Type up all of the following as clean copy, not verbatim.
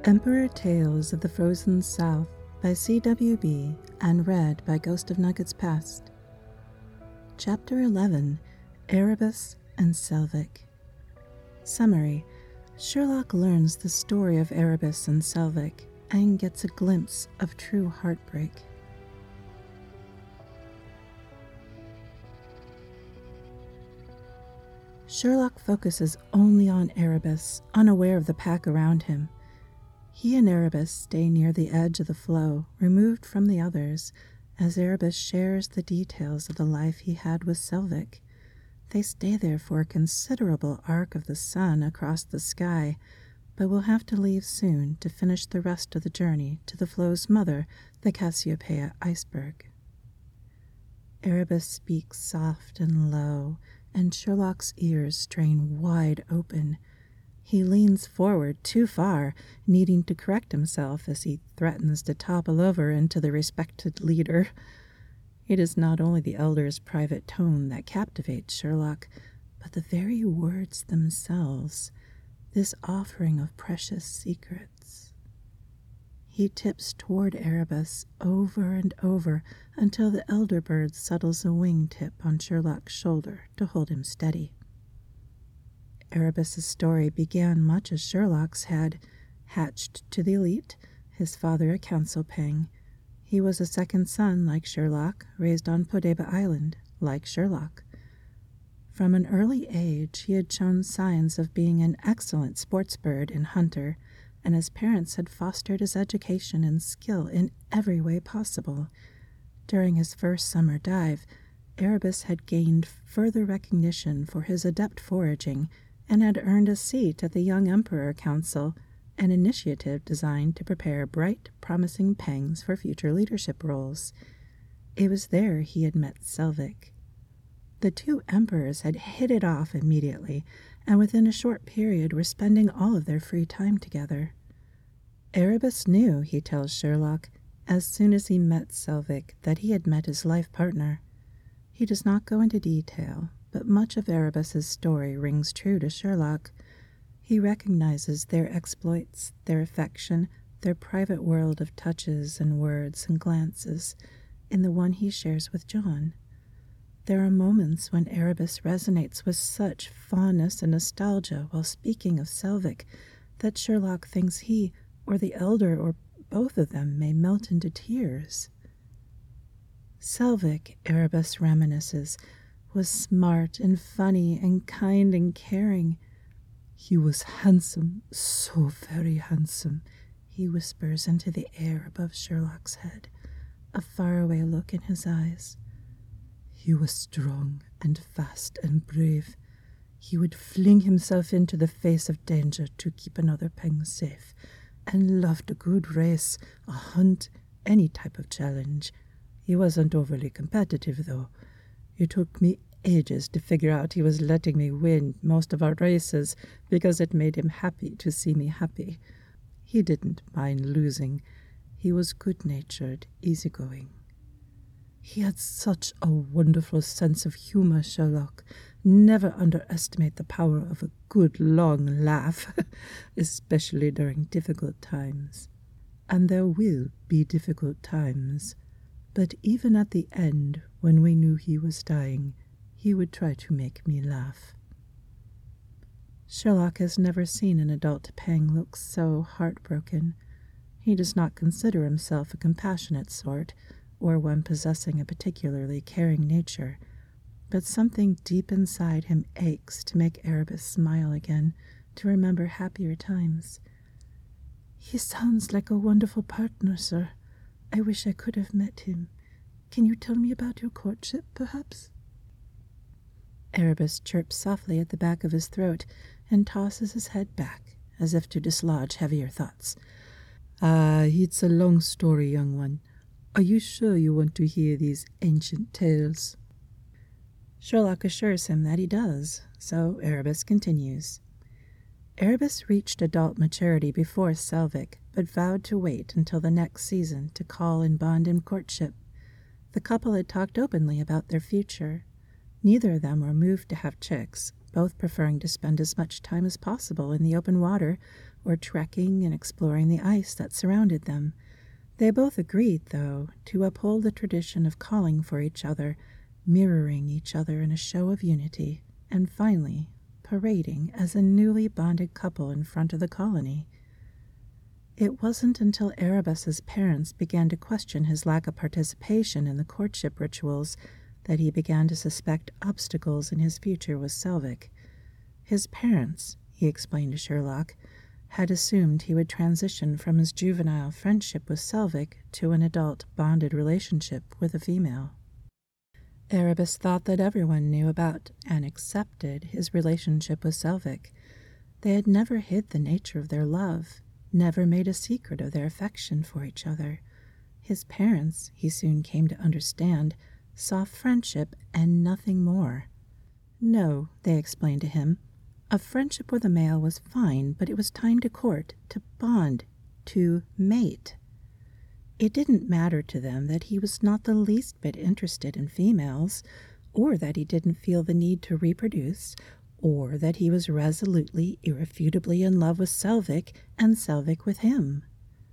Emperor Tales of the Frozen South by C.W.B. and read by Ghost of Nuggets Past. Chapter 11, Erebus and Selvig. Summary: Sherlock learns the story of Erebus and Selvig and gets a glimpse of true heartbreak. Sherlock focuses only on Erebus, unaware of the pack around him. He and Erebus stay near the edge of the flow, removed from the others, as Erebus shares the details of the life he had with Selvig. They stay there for a considerable arc of the sun across the sky, but will have to leave soon to finish the rest of the journey to the flow's mother, the Cassiopeia iceberg. Erebus speaks soft and low, and Sherlock's ears strain wide open. He leans forward too far, needing to correct himself as he threatens to topple over into the respected leader. It is not only the elder's private tone that captivates Sherlock, but the very words themselves, this offering of precious secrets. He tips toward Erebus over and over until the elder bird settles a wing tip on Sherlock's shoulder to hold him steady. Erebus's story began much as Sherlock's had. Hatched to the elite, his father a council pang. He was a second son like Sherlock, raised on Podeba Island like Sherlock. From an early age, he had shown signs of being an excellent sports bird and hunter, and his parents had fostered his education and skill in every way possible. During his first summer dive, Erebus had gained further recognition for his adept foraging and had earned a seat at the Young Emperor Council, an initiative designed to prepare bright, promising pangs for future leadership roles. It was there he had met Selvig. The two emperors had hit it off immediately, and within a short period were spending all of their free time together. Erebus knew, he tells Sherlock, as soon as he met Selvig, that he had met his life partner. He does not go into detail, but much of Erebus's story rings true to Sherlock. He recognizes their exploits, their affection, their private world of touches and words and glances in the one he shares with John. There are moments when Erebus resonates with such fondness and nostalgia while speaking of Selvig that Sherlock thinks he, or the elder, or both of them, may melt into tears. Selvig, Erebus reminisces, was smart and funny and kind and caring. He was handsome, so very handsome, he whispers into the air above Sherlock's head, a faraway look in his eyes. He was strong and fast and brave. He would fling himself into the face of danger to keep another peng safe, and loved a good race, a hunt, any type of challenge. He wasn't overly competitive, though. It took me ages to figure out he was letting me win most of our races because it made him happy to see me happy. He didn't mind losing. He was good-natured, easygoing. He had such a wonderful sense of humor, Sherlock. Never underestimate the power of a good long laugh, especially during difficult times. And there will be difficult times. But even at the end, when we knew he was dying, he would try to make me laugh. Sherlock has never seen an adult peng look so heartbroken. He does not consider himself a compassionate sort, or one possessing a particularly caring nature, but something deep inside him aches to make Erebus smile again, to remember happier times. He sounds like a wonderful partner, sir. I wish I could have met him. Can you tell me about your courtship, perhaps? Erebus chirps softly at the back of his throat and tosses his head back, as if to dislodge heavier thoughts. It's a long story, young one. Are you sure you want to hear these ancient tales? Sherlock assures him that he does, so Erebus continues. Erebus reached adult maturity before Selvig, but vowed to wait until the next season to call and bond in courtship. The couple had talked openly about their future. Neither of them were moved to have chicks, both preferring to spend as much time as possible in the open water, or trekking and exploring the ice that surrounded them. They both agreed, though, to uphold the tradition of calling for each other, mirroring each other in a show of unity, and finally parading as a newly bonded couple in front of the colony. It wasn't until Erebus's parents began to question his lack of participation in the courtship rituals that he began to suspect obstacles in his future with Selvig. His parents, he explained to Sherlock, had assumed he would transition from his juvenile friendship with Selvig to an adult bonded relationship with a female. Erebus thought that everyone knew about and accepted his relationship with Selvig. They had never hid the nature of their love, never made a secret of their affection for each other. His parents, he soon came to understand, saw friendship and nothing more. No, they explained to him, a friendship with a male was fine, but it was time to court, to bond, to mate. It didn't matter to them that he was not the least bit interested in females, or that he didn't feel the need to reproduce, or that he was resolutely, irrefutably in love with Selvig, and Selvig with him.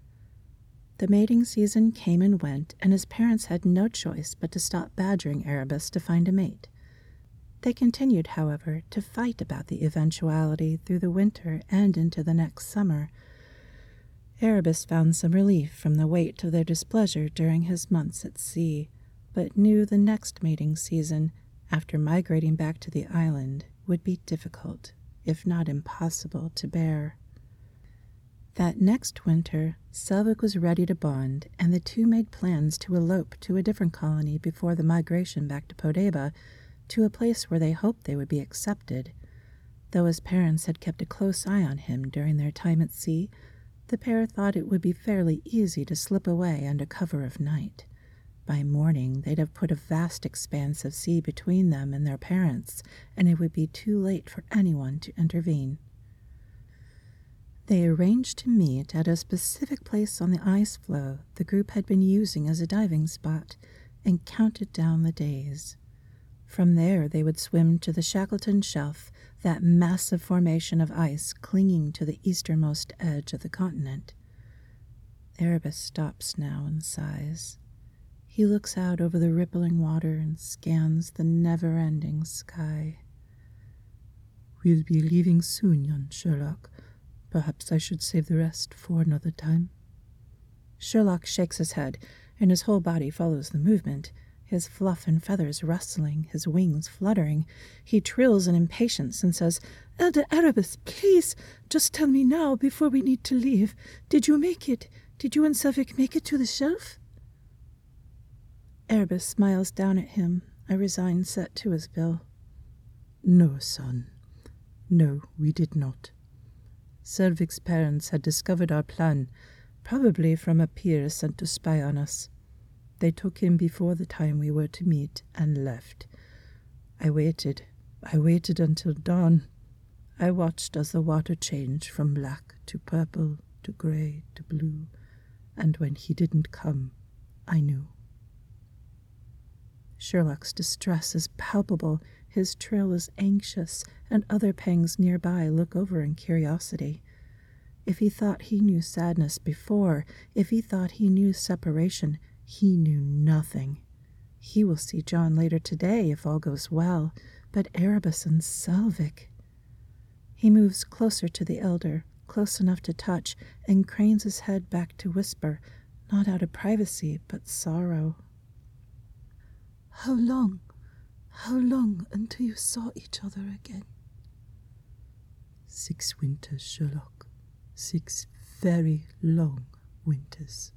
The mating season came and went, and his parents had no choice but to stop badgering Erebus to find a mate. They continued, however, to fight about the eventuality through the winter and into the next summer. Erebus found some relief from the weight of their displeasure during his months at sea, but knew the next mating season, after migrating back to the island, would be difficult, if not impossible, to bear. That next winter, Selvig was ready to bond, and the two made plans to elope to a different colony before the migration back to Podeba, to a place where they hoped they would be accepted. Though his parents had kept a close eye on him during their time at sea, the pair thought it would be fairly easy to slip away under cover of night. By morning, they'd have put a vast expanse of sea between them and their parents, and it would be too late for anyone to intervene. They arranged to meet at a specific place on the ice floe the group had been using as a diving spot, and counted down the days. From there they would swim to the Shackleton Shelf, that massive formation of ice clinging to the easternmost edge of the continent. Erebus stops now and sighs. He looks out over the rippling water and scans the never-ending sky. "We'll be leaving soon, young Sherlock. Perhaps I should save the rest for another time." Sherlock shakes his head, and his whole body follows the movement, his fluff and feathers rustling, his wings fluttering. He trills in impatience and says, "Elder Erebus, please, just tell me now before we need to leave. Did you make it? Did you and Selvig make it to the shelf?" Erebus smiles down at him, a resigned set to his bill. "No, son. No, we did not. Selvig's parents had discovered our plan, probably from a peer sent to spy on us. They took him before the time we were to meet and left. I waited until dawn. I watched as the water changed from black to purple to grey to blue, and when he didn't come, I knew." Sherlock's distress is palpable, his trill is anxious, and other pangs nearby look over in curiosity. If he thought he knew sadness before, if he thought he knew separation, he knew nothing. He will see John later today if all goes well, but Erebus and Selvig. He moves closer to the elder, close enough to touch, and cranes his head back to whisper, not out of privacy, but sorrow. How long until you saw each other again?" "6 winters, Sherlock. 6 very long winters."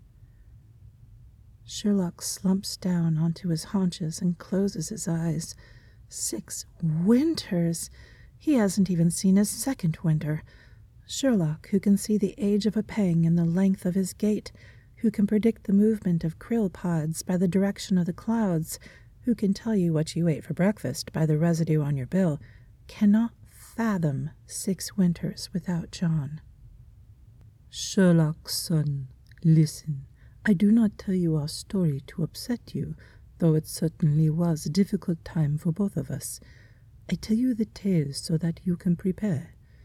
Sherlock slumps down onto his haunches and closes his eyes. 6 winters! He hasn't even seen his second winter. Sherlock, who can see the age of a pang in the length of his gait, who can predict the movement of krill pods by the direction of the clouds, who can tell you what you ate for breakfast by the residue on your bill, cannot fathom 6 winters without John. "Sherlock, son, listen. I do not tell you our story to upset you, though it certainly was a difficult time for both of us. I tell you the tale so that you can prepare.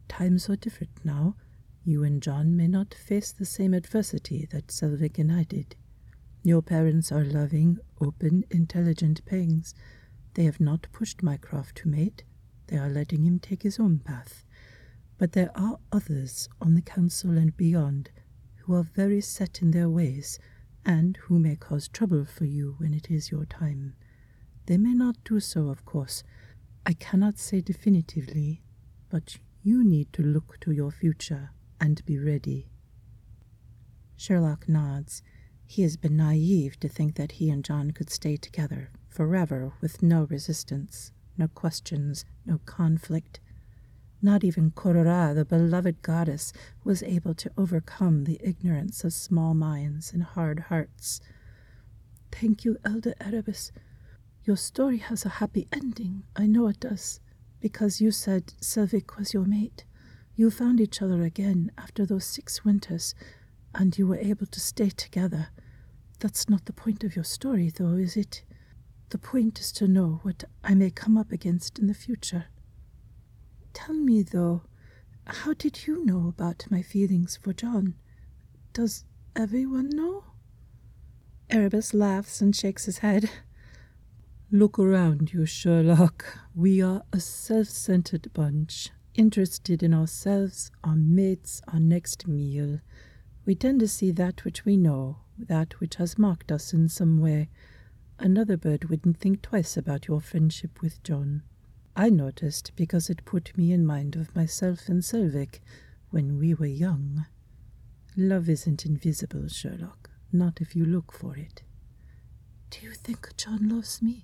Times are different now. You and John may not face the same adversity that Selvig and I did. Your parents are loving, open, intelligent Pengs. They have not pushed Mycroft to mate. They are letting him take his own path. But there are others on the council and beyond who are very set in their ways, and who may cause trouble for you when it is your time. They may not do so, of course. I cannot say definitively, but you need to look to your future and be ready. Sherlock nods. He has been naive to think that he and John could stay together forever with no resistance, no questions, no conflict. Not even Corora, the beloved goddess, was able to overcome the ignorance of small minds and hard hearts. Thank you, Elder Erebus. Your story has a happy ending, I know it does, because you said Selvig was your mate. You found each other again after those 6 winters, and you were able to stay together. That's not the point of your story, though, is it? The point is to know what I may come up against in the future. Tell me, though, how did you know about my feelings for John? Does everyone know? Erebus laughs and shakes his head. Look around you, Sherlock. We are a self-centered bunch, interested in ourselves, our mates, our next meal. We tend to see that which we know, that which has marked us in some way. Another bird wouldn't think twice about your friendship with John. I noticed because it put me in mind of myself and Selvig when we were young. Love isn't invisible, Sherlock, not if you look for it. Do you think John loves me?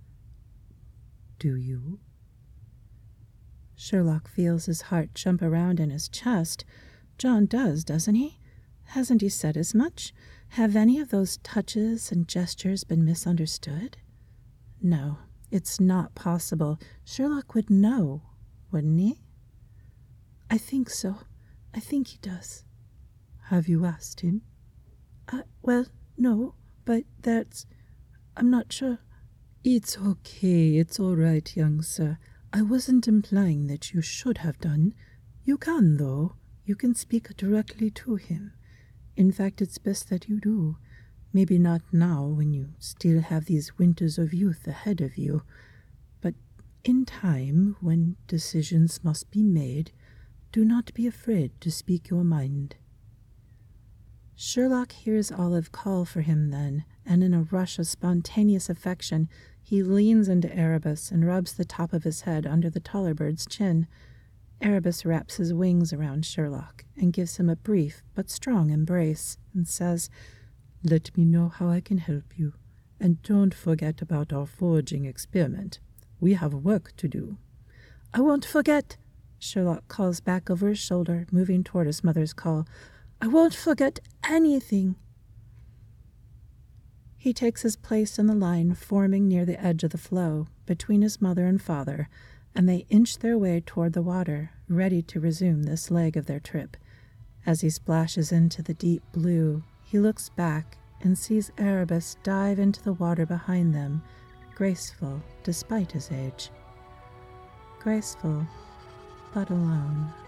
Do you? Sherlock feels his heart jump around in his chest. John does, doesn't he? Hasn't he said as much? Have any of those touches and gestures been misunderstood? No, it's not possible. Sherlock would know, wouldn't he? I think so. I think he does. Have you asked him? Well, no, but I'm not sure. It's okay, it's all right, young sir. I wasn't implying that you should have done. You can, though. You can speak directly to him. In fact, it's best that you do. Maybe not now, when you still have these winters of youth ahead of you. But in time, when decisions must be made, do not be afraid to speak your mind. Sherlock hears Olive call for him then, and in a rush of spontaneous affection, he leans into Erebus and rubs the top of his head under the taller bird's chin. Erebus wraps his wings around Sherlock and gives him a brief but strong embrace and says, Let me know how I can help you, and don't forget about our foraging experiment. We have work to do. I won't forget, Sherlock calls back over his shoulder, moving toward his mother's call. I won't forget anything. He takes his place in the line forming near the edge of the flow between his mother and father, and they inch their way toward the water, ready to resume this leg of their trip. As he splashes into the deep blue, he looks back and sees Erebus dive into the water behind them, graceful despite his age. Graceful, but alone.